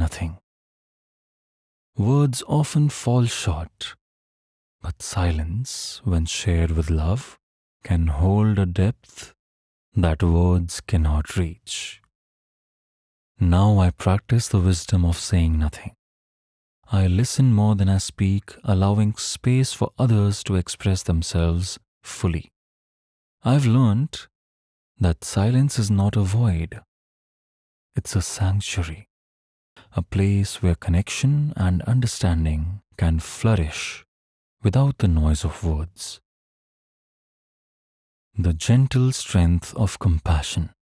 nothing. Words often fall short, but silence, when shared with love, can hold a depth that words cannot reach. Now I practice the wisdom of saying nothing. I listen more than I speak, allowing space for others to express themselves fully. I've learned that silence is not a void, it's a sanctuary, a place where connection and understanding can flourish without the noise of words. The gentle strength of compassion.